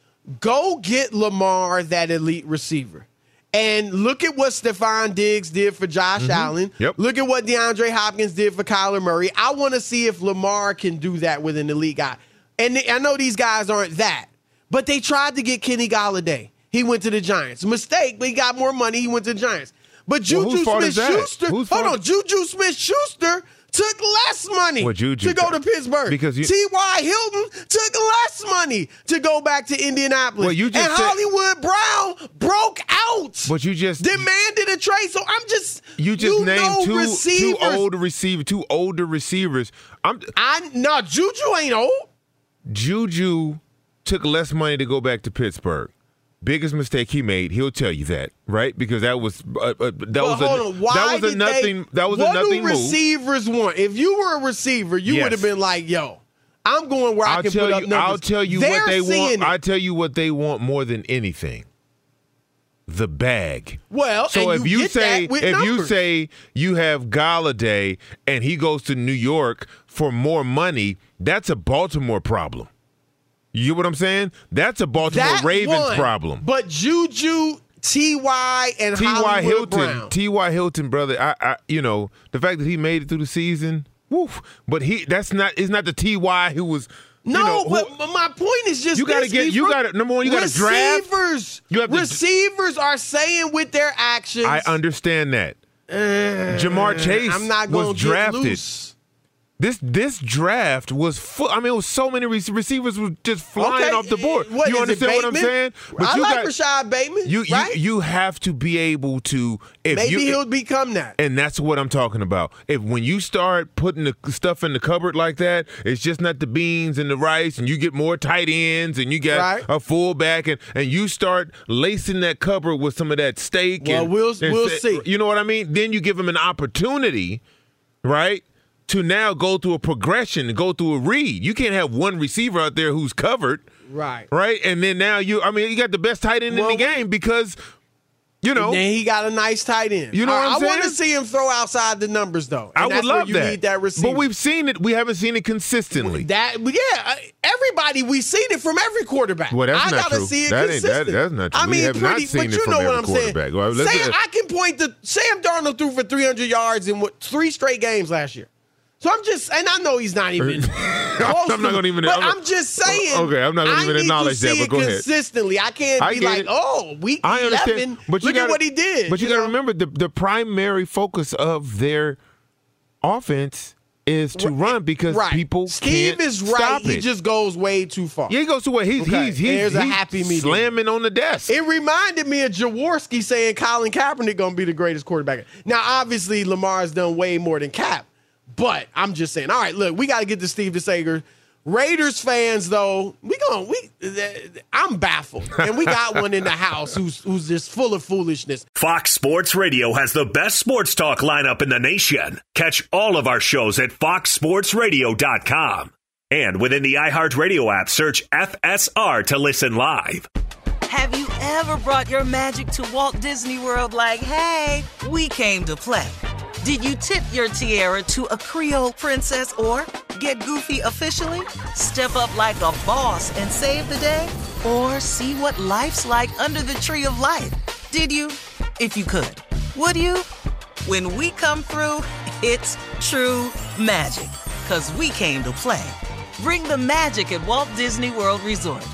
Go get Lamar that elite receiver. And look at what Stephon Diggs did for Josh Mm-hmm. Allen. Yep. Look at what DeAndre Hopkins did for Kyler Murray. I want to see if Lamar can do that with an elite guy. And I know these guys aren't that, but they tried to get Kenny Golladay. He went to the Giants. Mistake, but he got more money. He went to the Giants. But Well, Juju whose fault is that? Smith-Schuster, Whose hold fault? on, Juju Smith-Schuster took less money Well, Juju- to go to Pittsburgh. because you- T Y. Hilton took less money to go back to Indianapolis. Well, you just and said- Hollywood Brown broke out. But you just demanded a trade. So I'm just you just you named know two receivers. two older receivers, two older receivers. I'm I no Juju ain't old. Juju took less money to go back to Pittsburgh. Biggest mistake he made. He'll tell you that, right? Because that was uh, uh, that Well, was hold a on. Why that was a did nothing. They, that was what a nothing do move. receivers want? If you were a receiver, you Yes. would have been like, "Yo, I'm going where I I'll can tell put you. up numbers." I'll tell you They're what they seeing want. it. I'll tell you what they want more than anything. The bag. Well, so and if you you get say that with if you numbers. say you have Golladay and he goes to New York for more money, that's a Baltimore problem. You get what I'm saying? That's a Baltimore That Ravens one. problem. But Juju, T Y, and T Y Hollywood Hilton, Brown. T Y Hilton, brother. I, I, you know, the fact that he made it through the season, woof. But he, that's not. It's not the T Y who was. No, you know, who- but, but my point is just You gotta this, get- you Ephraim. gotta- number one, you gotta draft. Receivers, You have to- receivers are saying with their actions. I understand that. uh, Jamar Chase I'm not gonna was get drafted. loose. This this draft was full. I mean, it was so many rec- receivers were just flying Okay, off the board. what, you is it understand what I'm Bateman? saying? I you like got, Rashad Bateman. You, you right? you have to be able to. If Maybe you, he'll become that. And that's what I'm talking about. If when you start putting the stuff in the cupboard like that, it's just not the beans and the rice, and you get more tight ends, and you got Right. a fullback, and, and you start lacing that cupboard with some of that steak. Well, and, we'll- and we'll say- see. You know what I mean? Then you give them an opportunity, right, to now go through a progression and go through a read. You can't have one receiver out there who's covered, Right. right? And then now you, I mean, you got the best tight end Well, in the game because, you know. And then he got a nice tight end. You know All what right, I'm I want to saying? see him throw outside the numbers, though. And I would that's where love you that. Need that receiver. But we've seen it. We haven't seen it consistently. That yeah, everybody we've seen it from every quarterback. Well, that's I not gotta true. see it That ain't- that- consistent. that's not true. I We mean, have not pretty, seen but it you from know every what I'm saying. quarterback. Well, let's- Sam, I can point to Sam Darnold threw for three hundred yards in what three straight games last year. So I'm just, and I know he's not even close. I'm not gonna even- But I'm I'm, not- just saying. Okay, I'm not gonna I even need acknowledge to that, see but it go ahead. consistently. I can't I be get like, it. oh, week I understand, eleven. but you look gotta, at what he did. But you, got to know? remember the the primary focus of their offense is to run because right. people Steve can't is right. stop He it. just goes way too far. Yeah, he goes to what he's Okay, he's he's, there's a he's happy medium. slamming on the desk. It reminded me of Jaworski saying Colin Kaepernick going to be the greatest quarterback. Now, obviously, Lamar's done way more than Cap, but I'm just saying. All right, look, we got to get to Steve DeSager. Raiders fans, though, we going we. I'm baffled, and we got one in the house who's who's just full of foolishness. Fox Sports Radio has the best sports talk lineup in the nation. Catch all of our shows at fox sports radio dot com. And within the iHeartRadio app, search F S R to listen live. Have you ever brought your magic to Walt Disney World like, hey, we came to play? Did you tip your tiara to a Creole princess or get goofy officially? Step up like a boss and save the day? Or see what life's like under the tree of life? Did you? If you could. Would you? When we come through, it's true magic. 'Cause we came to play. Bring the magic at Walt Disney World Resort.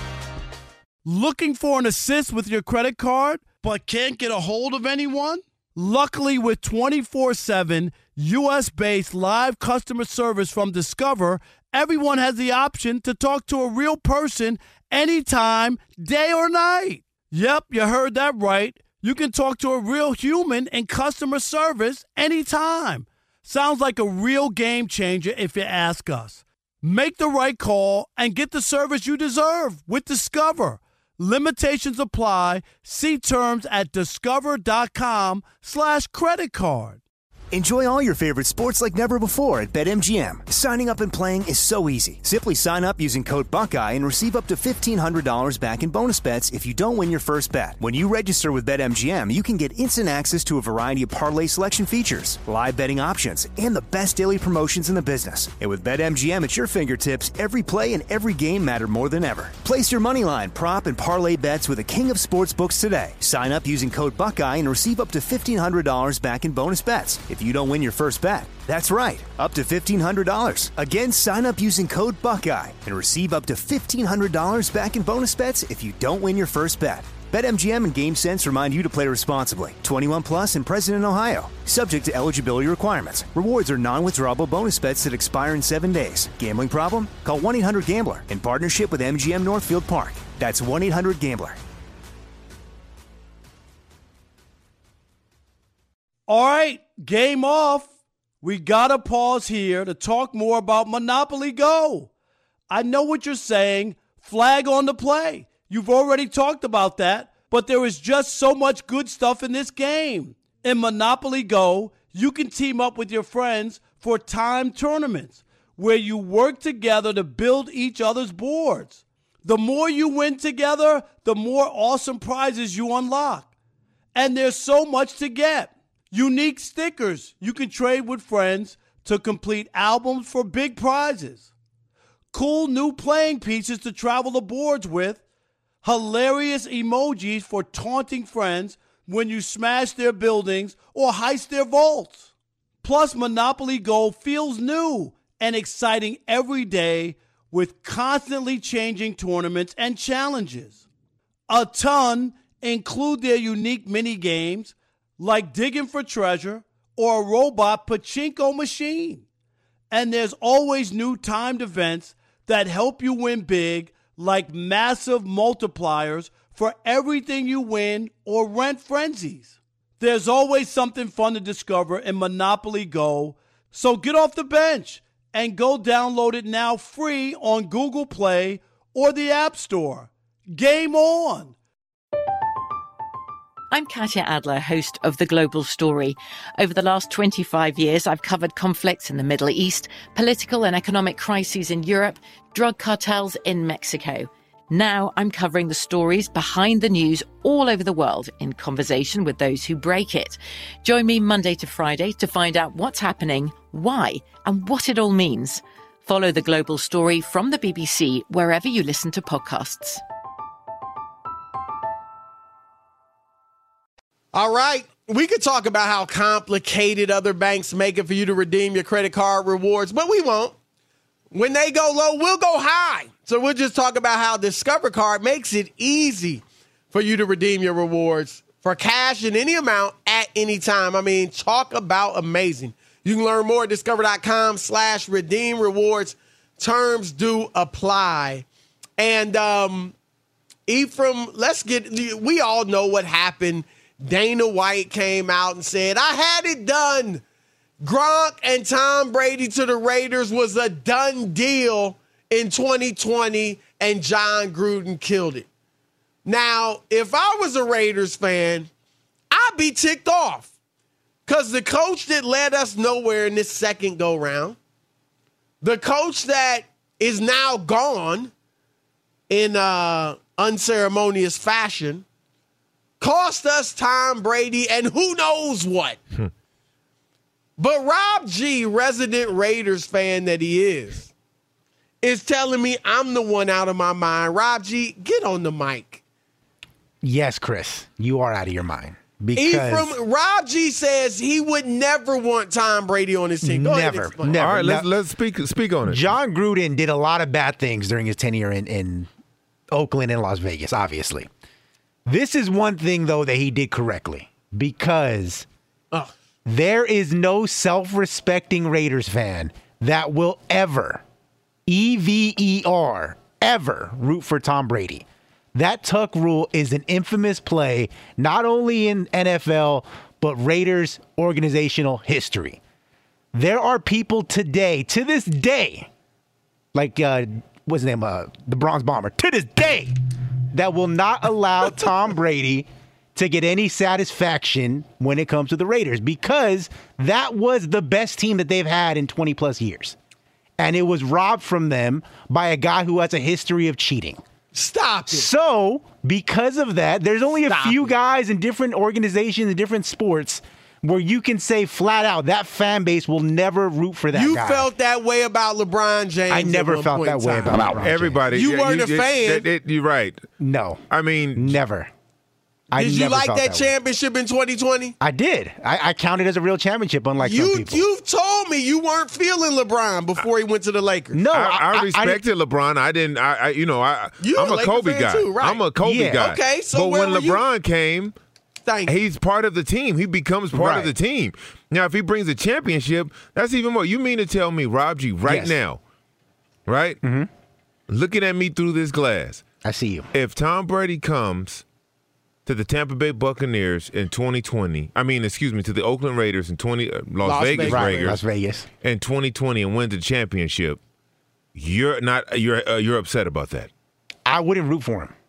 Looking for an assist with your credit card, but can't get a hold of anyone? Luckily, with twenty-four seven U S-based live customer service from Discover, everyone has the option to talk to a real person anytime, day or night. Yep, you heard that right. You can talk to a real human in customer service anytime. Sounds like a real game changer if you ask us. Make the right call and get the service you deserve with Discover. Limitations apply. See terms at discover.com slash credit card. Enjoy all your favorite sports like never before at BetMGM. Signing up and playing is so easy. Simply sign up using code Buckeye and receive up to fifteen hundred dollars back in bonus bets if you don't win your first bet. When you register with BetMGM, you can get instant access to a variety of parlay selection features, live betting options, and the best daily promotions in the business. And with BetMGM at your fingertips, every play and every game matter more than ever. Place your moneyline, prop, and parlay bets with the king of sportsbooks today. Sign up using code Buckeye and receive up to fifteen hundred dollars back in bonus bets if you don't win your first bet. That's right, up to fifteen hundred dollars. Again, sign up using code Buckeye and receive up to fifteen hundred dollars back in bonus bets if you don't win your first bet. BetMGM and GameSense remind you to play responsibly. twenty-one plus and present in Ohio. Subject to eligibility requirements. Rewards are non-withdrawable bonus bets that expire in seven days. Gambling problem? Call one eight hundred gambler in partnership with M G M Northfield Park. That's one eight hundred gambler. All right, game off. We got to pause here to talk more about Monopoly Go. I know what you're saying. Flag on the play. You've already talked about that, but there is just so much good stuff in this game. In Monopoly Go, you can team up with your friends for timed tournaments where you work together to build each other's boards. The more you win together, the more awesome prizes you unlock. And there's so much to get. Unique stickers you can trade with friends to complete albums for big prizes. Cool new playing pieces to travel the boards with. Hilarious emojis for taunting friends when you smash their buildings or heist their vaults. Plus, Monopoly Go feels new and exciting every day with constantly changing tournaments and challenges. A ton include their unique mini games like digging for treasure or a robot pachinko machine. And there's always new timed events that help you win big, like massive multipliers for everything you win or rent frenzies. There's always something fun to discover in Monopoly Go, so get off the bench and go download it now free on Google Play or the App Store. Game on! I'm Katya Adler, host of The Global Story. Over the last twenty-five years, I've covered conflicts in the Middle East, political and economic crises in Europe, drug cartels in Mexico. Now I'm covering the stories behind the news all over the world in conversation with those who break it. Join me Monday to Friday to find out what's happening, why, and what it all means. Follow The Global Story from the B B C wherever you listen to podcasts. All right. We could talk about how complicated other banks make it for you to redeem your credit card rewards, but we won't. When they go low, we'll go high. So we'll just talk about how Discover Card makes it easy for you to redeem your rewards for cash in any amount at any time. I mean, talk about amazing. You can learn more at discover.com slash redeem rewards. Terms do apply. And um, Ephraim, let's get, we all know what happened. Dana White came out and said, I had it done. Gronk and Tom Brady to the Raiders was a done deal in twenty twenty, and John Gruden killed it. Now, if I was a Raiders fan, I'd be ticked off because the coach that led us nowhere in this second go-round, the coach that is now gone in uh, unceremonious fashion, cost us Tom Brady and who knows what. But Rob G, resident Raiders fan that he is, is telling me I'm the one out of my mind. Rob G, get on the mic. Yes, Chris, you are out of your mind. Because Ephraim, Rob G says he would never want Tom Brady on his team. Go never, ahead and never. All right, let's Now, let's speak speak on it. John Gruden did a lot of bad things during his tenure in, in Oakland and Las Vegas, obviously. This is one thing, though, that he did correctly, because Ugh. There is no self-respecting Raiders fan that will ever, E V E R, ever root for Tom Brady. That tuck rule is an infamous play, not only in N F L, but Raiders organizational history. There are people today, to this day, like, uh, what's his name, uh, the Bronze Bomber, to this day, that will not allow Tom Brady to get any satisfaction when it comes to the Raiders, because that was the best team that they've had in twenty plus years. And it was robbed from them by a guy who has a history of cheating. Stop it. So, because of that, there's only Stop a few it. guys in different organizations and different sports where you can say flat out that fan base will never root for that You guy. felt that way about LeBron James. I never at one felt point that in way time. about LeBron Everybody. You yeah, weren't a it- fan. it- it- you're right. No. I mean, never. I Did you never like felt that, that way. championship in twenty twenty? I did. I, I counted it as a real championship, unlike you, some people. You've told me you weren't feeling LeBron before he went to the Lakers. No, I, I, I- respected LeBron. I didn't. I, I you know, I, You I'm a a Laker Kobe fan guy. too, right. I'm a Kobe Yeah. guy. Okay, so but where when were you? LeBron came, Thank you. he's part of the team. He becomes part Right. of the team. Now, if he brings a championship, that's even more. You mean to tell me, Rob G, right Yes. now, right? Mm-hmm. Looking at me through this glass, I see you. if Tom Brady comes to the Tampa Bay Buccaneers in twenty twenty, I mean, excuse me, to the Oakland Raiders in twenty, uh, Las, Las Vegas Vegas Right, Raiders Las Vegas. in twenty twenty and wins the championship, you're not you're uh, you're upset about that. I wouldn't root for him.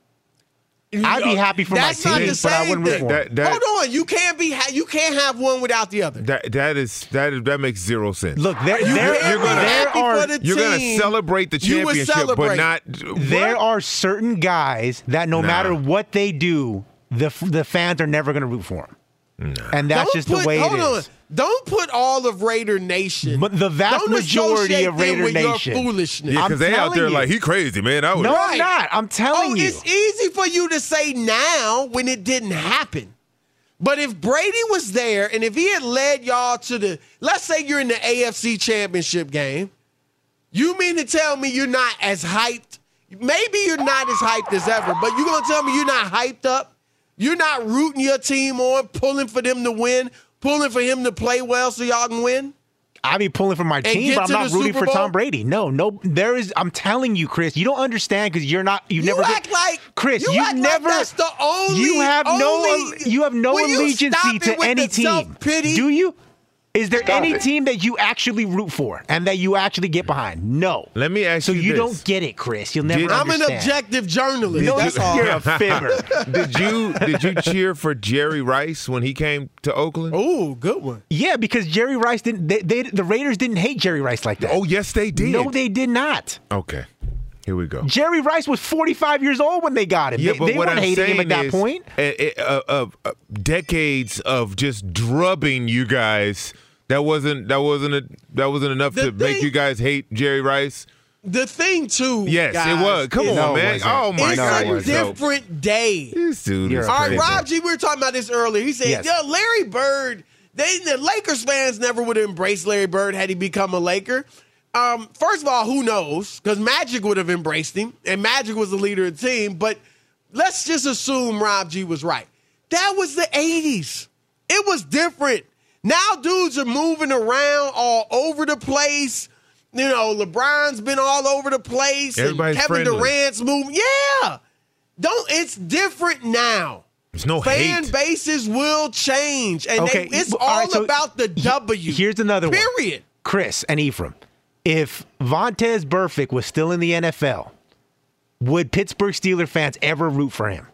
I'd be happy for my That's not team, the but I same wouldn't root thing. for him. That- that- Hold on, you can't be ha- you can't have one without the other. That that is that is that makes zero sense. Look, there, You there, can't you're be gonna- there happy are for the You're gonna team. celebrate the You would championship, celebrate. but not. there are certain guys that no Nah. matter what they do, the the fans are never going to root for them. And that's Don't just put- the way hold it on. is. Don't put all of Raider Nation. But the vast don't majority associate of them Raider with Nation. Your foolishness. Yeah, I'm because they out telling there you. like he crazy, man. I would. No, Right. I'm not. I'm telling Oh, you. it's easy for you to say now when it didn't happen. But if Brady was there and if he had led y'all to the, let's say you're in the A F C Championship game, you mean to tell me you're not as hyped? Maybe you're not as hyped as ever, but you gonna tell me you're not hyped up? You're not rooting your team on, pulling for them to win, pulling for him to play well so y'all can win? I be pulling for my team, get but I'm to not the rooting Super for Tom Bowl? Brady. No, no, there is. I'm telling you, Chris, you don't understand because you're not. You, You never act like Chris. you You act like never. that's the only- You have no. only- You have no Will you allegiance stop it to with any the team. self-pity? Do you? Is there Stop any it. team that you actually root for and that you actually get behind? No. Let me ask So you you this. don't get it, Chris. You'll never Did- I'm an understand. objective journalist. No, That's all. you're a fibber. Did you did you cheer for Jerry Rice when he came to Oakland? Ooh, good one. Yeah, because Jerry Rice didn't. They, they, the Raiders didn't hate Jerry Rice like that. Oh, yes, they did. No, they did not. Okay, here we go. Jerry Rice was forty-five years old when they got him. Yeah, they but they what weren't I'm hating saying him at that is, point. uh, uh, uh, uh, decades of just drubbing you guys. That wasn't that wasn't a, that wasn't enough The to make thing- you guys hate Jerry Rice. The thing too. Yes, guys, it was. Come is- on, No, it man. wasn't. Oh my It's God, a it was dope. different day. This dude You're is a All right, crazy. Rob G, we were talking about this earlier. He said, Yes. "Yo, Larry Bird. They the Lakers fans never would have embraced Larry Bird had he become a Laker." Um, first of all, who knows? Because Magic would have embraced him, and Magic was the leader of the team. But let's just assume Rob G was right. That was the eighties. It was different. Now dudes are moving around all over the place. You know, LeBron's been all over the place. and Everybody's Kevin friendly. Durant's moving. Yeah. Don't. It's different now. There's no Fan hate. bases will change, and Okay, they, it's all all right, so about the W. Here's another one. Period. Chris and Ephraim. If Vontaze Burfict was still in the N F L, would Pittsburgh Steelers fans ever root for him?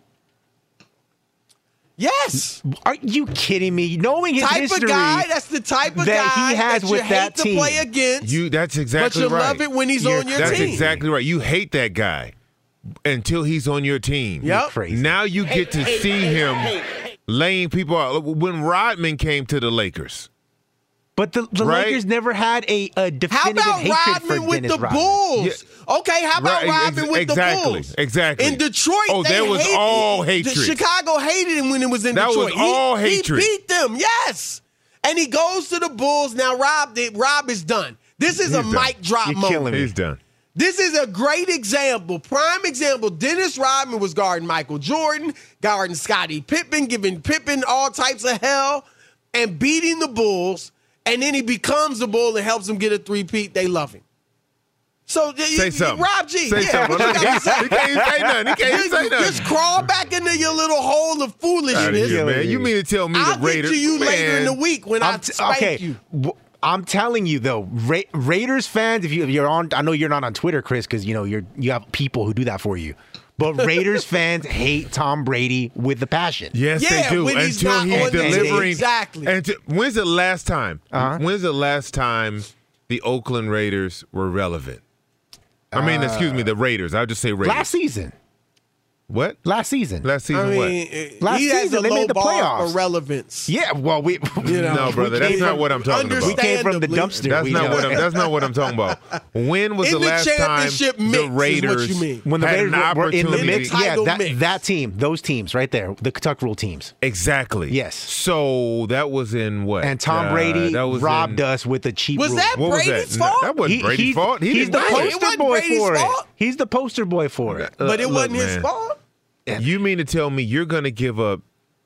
Yes. Are you kidding me? Knowing his Type history of guy. That's the type of that guy he has that with you that hate team. to play against. You that's exactly but you right. love it when he's You're- on your That's team. exactly right. You hate that guy until he's on your team. Yep. crazy. Now you get to see him laying people out. When Rodman came to the Lakers, But the, the Right? Lakers never had a, a How definitive about hatred for Rodman with Dennis the Rodman. Bulls? Okay, how about Right, Rodman ex- with exactly, the Bulls? exactly. In Detroit, Oh, they there was hated- all the- hatred. Chicago hated him when it was in That was Detroit. He- all he, hatred. beat them, yes. And he goes to the Bulls. Now, Rob, did- Rob is done. This is a done. mic drop You're moment. killing me. he's done. This is a great example, prime example. Dennis Rodman was guarding Michael Jordan, guarding Scottie Pippen, giving Pippen all types of hell. and beating the Bulls, and then he becomes the Bull and helps them get a three-peat, they love him. So say you, something. Rob G. Say yeah, something. He can't say nothing. He can't just, say nothing. Just crawl back into your little hole of foolishness. Here, man. You mean to tell me I'll the Raiders? get to you man. later in the week when I'm I t- spank okay. you. I'm telling you though, Ra- Raiders fans, if, you, if you're on, I know you're not on Twitter, Chris, because you know you're you have people who do that for you. But Raiders fans hate Tom Brady with the passion. Yes, yeah, they do. when he's Until not he's on the delivering. team. Exactly. And to, when's the last time? Uh-huh. When's the last time the Oakland Raiders were relevant? I mean, uh, excuse me, the Raiders. I'll just say Raiders. Last season. What? Last season. Last season I mean, what? Last he has season, a they low made the bar playoffs. for relevance. Yeah, well, we You know, no, brother, that's not from, what I'm talking about. We came from the dumpster. That's we not know. what I'm. That's not what I'm talking about. When was In the the last time championship mix the is what Raiders you mean. When the had Raiders an were in the opportunity? mix, yeah, title that, mix. that team, those teams right there, the Kentucky Rule teams. Exactly. Yes. So that was in what? And Tom Uh, Brady that was robbed in, us with a cheap Was rule. that What was Brady's that? fault? That wasn't He- Brady's he's, fault. He he's didn't the do it. It poster wasn't boy Brady's for fault. it. He's the poster boy for it. But it Uh, wasn't look, his man. fault. You mean to tell me you're going to give up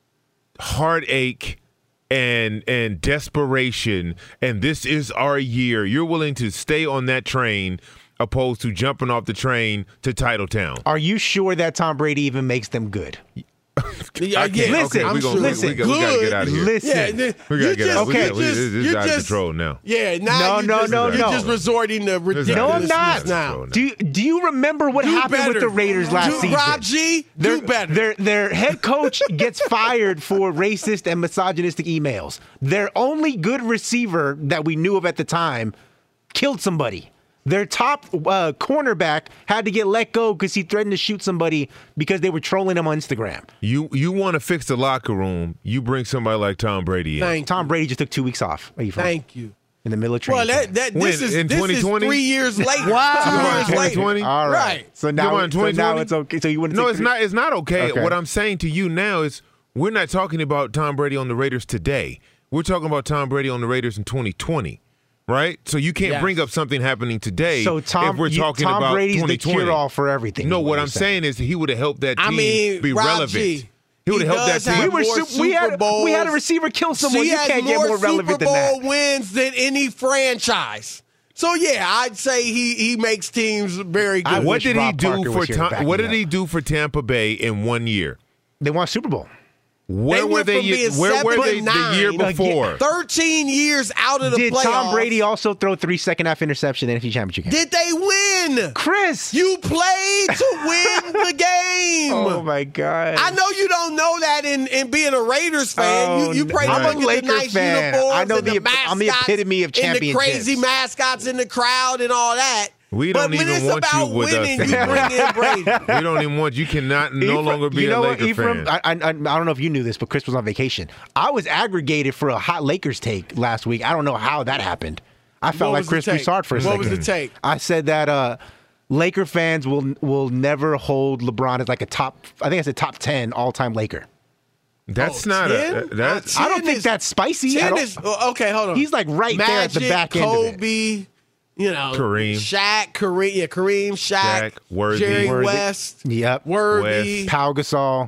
heartache and and desperation, and this is our year? You're willing to stay on that train opposed to jumping off the train to Titletown? Are you sure that Tom Brady even makes them good? Yeah, I yeah, can't- listen, okay, I'm we gonna, sure. we, listen, we, got- we gotta get out of here. Listen. Yeah, We you gotta get just, out. We okay. gotta- we- you this just, is you out of just- control now. Yeah, now No, you no, just, no, you're no. just resorting to This is out ridiculousness of No, I'm not. control now. now. Do you, do you remember what Do happened better. with the Raiders last do, season? Rob G, Their, do better. Their, their head coach gets fired for racist and misogynistic emails. Their only good receiver that we knew of at the time killed somebody. Their top uh, cornerback had to get let go because he threatened to shoot somebody because they were trolling him on Instagram. You you want to fix the locker room? You bring somebody like Tom Brady in. Thank Tom Brady just took two weeks off. Are you from? Thank you. In the middle of training. Well, that, camp. that When? this is In this twenty twenty? is three years later. Wow. Two You want years twenty later. twenty? All right. Right. So You now, want so now 2020? it's okay. So you want to No, take it's three- not. It's not okay. Okay. What I'm saying to you now is we're not talking about Tom Brady on the Raiders today. We're talking about Tom Brady on the Raiders in twenty twenty, right? So you can't Yes. bring up something happening today. So Tom, if we're you- talking Tom about Brady's the twenty twenty. cure-all for everything. No, is what you're I'm saying is he would have helped that team I mean, be Rob relevant. G, He would he have helped does that team. have We were more su- we had Super Bowls. we had a receiver kill someone. He You has can't get more relevant Super than that. Bowl wins than any franchise. So yeah, I'd say he he makes teams very good. I What wish did Rob he do Parker for was here to Tom, back What me did up. he do for Tampa Bay in one year? They won a Super Bowl. Where They were went they? from being Where were seven they to the year nine. before? thirteen years out of the Did playoffs. Tom Brady also throw three second half interception in the N F C Championship game? Did they win? Chris, You played to win the game. oh my God! I know you don't know that in, in being a Raiders fan. Oh, you you pray I'm to a look at Laker the nice fan. uniforms I know and the- the I'm the mascots epitome of and the championships. crazy mascots in the crowd and all that. We but don't when even it's want about you with us winning, you anymore. bring in Brady. We don't even want you. Cannot no Ephraim- longer be you know a what, Laker Ephraim? fan. I, I, I don't know if you knew this, but Chris was on vacation. I was aggregated for a hot Lakers take last week. I don't know how that happened. I felt What like was the Chris take? Broussard for a What second. was the take? I said that uh, Laker fans will will never hold LeBron as like a top. I think it's a top ten all time Laker. That's Oh, not ten? a. That's I don't ten think is- that's spicy. at ten all. is, oh, okay, hold on. He's like right Magic, there at the back end of it. Kobe, you know, Kareem. Shaq, Kareem, yeah, Kareem, Shaq, Shaq, Worthy. Jerry Worthy. West, Yep. Worthy. West. Pau Gasol.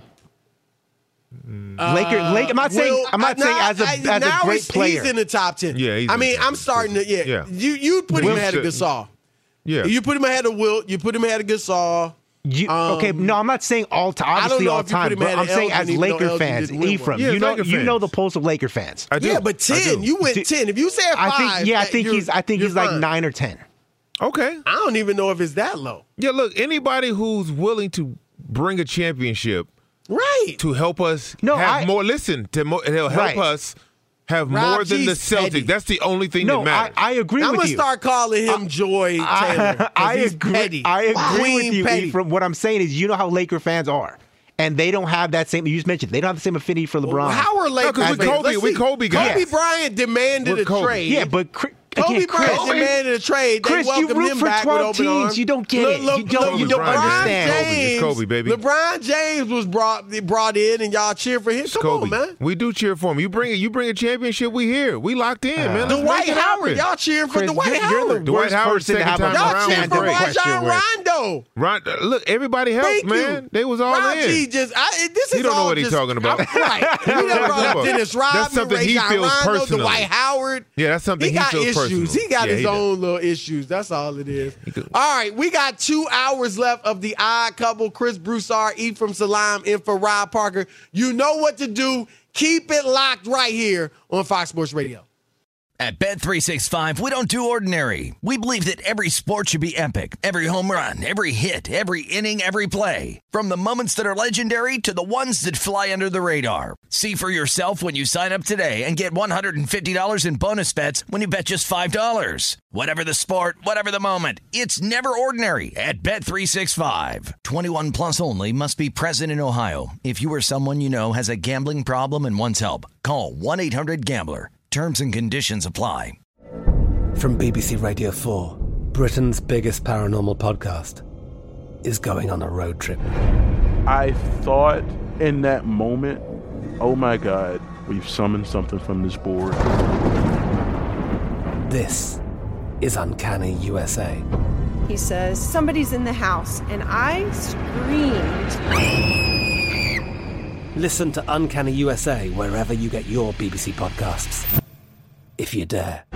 Uh, Laker, Laker. I'm not saying. Will- I'm not uh, saying now- as a I- as now a great he's- player. He's in the top ten. Yeah, he's I in mean, the top I'm starting to. Yeah, Yeah. you you put him Will ahead of should- Gasol. yeah. You put him ahead of Wilt. You put him ahead of Gasol. You, Um, okay, no, I'm not saying all time. I don't Obviously, know all if you put time. him But ahead I'm of saying Elgin, as even though Laker Elgin fans, didn't win one. Ephraim, Yeah, you know, Laker you know fans. the pulse of Laker fans. I do. Yeah, but I ten. do. You went Do- ten. If you say a five, I think. Yeah, I that think you're- he's. I think you're he's like fine. nine or ten. Okay. I don't even know if it's that low. Yeah. Look, anybody who's willing to bring a championship Right. to help us No, have I- more. Listen, to mo- it'll help Right. us have Rob more than the G's Celtics. petty. That's the only thing No, that matters. I, I agree I'm with gonna you. start calling him Joy Taylor. 'cause I he's agree. petty. I agree Queen with you. petty. Ephraim. What I'm saying is, you know how Laker fans are, and they don't have that same. You just mentioned they don't have the same affinity for LeBron. How are Lakers? 'cause we fans? Kobe- Let's we see. Kobe guys. Kobe Yes. Bryant demanded We're a Kobe. trade. Yeah, but Cri- Kobe Kobe Bryant demanded a trade. They Chris, you welcomed root him for back twelve with open teams. arms. You don't get it. Le- You don't, Le- you don't LeBron understand. James, It's Kobe, baby. LeBron James was brought brought in, and y'all cheer for him. It's Come Kobe. on, man. We do cheer for him. You bring it. You bring a championship. We here. We locked in, man. Let's Dwight make it Howard. happen. Y'all cheering for Chris, Dwight you're, Howard. you're the Dwight worst Howard, person to second have a time Y'all around. cheering for random question Rajon with. Rondo. Ron, look, everybody helped, Thank man. you. They was all Raji in. just, I, this is He don't know all what he's just- talking about. I'm right. He done brought up Dennis Rodman, That's something he Rajon feels Rondo, personally. Dwight Howard. Yeah, that's something He he got feels issues. personal. He got Yeah, his he does. own little issues. That's all it is. could- All right, we got two hours left of the Odd Couple. Chris Broussard, Ephraim Salam, in for Rob Parker. You know what to do. Keep it locked right here on Fox Sports Radio. At Bet three sixty-five, we don't do ordinary. We believe that every sport should be epic. Every home run, every hit, every inning, every play. From the moments that are legendary to the ones that fly under the radar. See for yourself when you sign up today and get one hundred fifty dollars in bonus bets when you bet just five dollars. Whatever the sport, whatever the moment, it's never ordinary at Bet three sixty-five. twenty-one plus only. Must be present in Ohio. If you or someone you know has a gambling problem and wants help, call one eight hundred gambler. Terms and conditions apply. From B B C Radio four, Britain's biggest paranormal podcast is going on a road trip. I thought in that moment, oh my God, we've summoned something from this board. This is Uncanny U S A. He says, somebody's in the house, and I screamed. Listen to Uncanny U S A wherever you get your B B C podcasts, if you dare.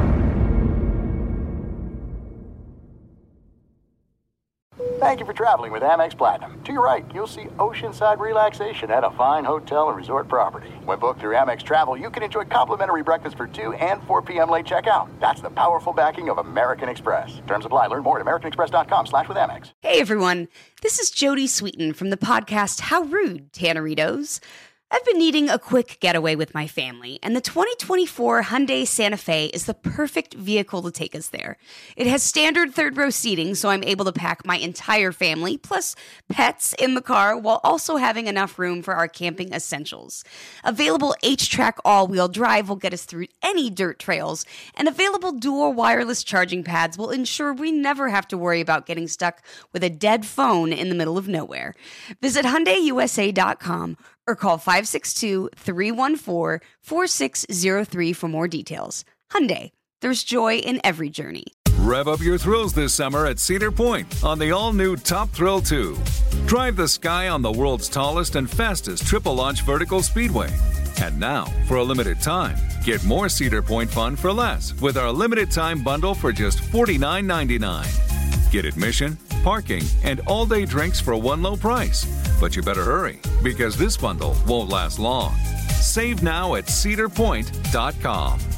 Thank you for traveling with Amex Platinum. To your right, you'll see oceanside relaxation at a fine hotel and resort property. When booked through Amex Travel, you can enjoy complimentary breakfast for two and four p.m. late checkout. That's the powerful backing of American Express. Terms apply. Learn more at americanexpress.com slash with Amex. Hey, everyone. This is Jody Sweeten from the podcast How Rude, Tanneritos. I've been needing a quick getaway with my family, and the twenty twenty-four Hyundai Santa Fe is the perfect vehicle to take us there. It has standard third-row seating, so I'm able to pack my entire family, plus pets, in the car, while also having enough room for our camping essentials. Available H-Track all-wheel drive will get us through any dirt trails, and available dual wireless charging pads will ensure we never have to worry about getting stuck with a dead phone in the middle of nowhere. Visit Hyundai U S A dot com or call five six two, three one four, four six zero three for more details. Hyundai, there's joy in every journey. Rev up your thrills this summer at Cedar Point on the all-new Top Thrill two. Drive the sky on the world's tallest and fastest triple-launch vertical speedway. And now, for a limited time, get more Cedar Point fun for less with our limited-time bundle for just forty-nine ninety-nine. Get admission, parking, and all-day drinks for one low price. But you better hurry, because this bundle won't last long. Save now at cedar point dot com.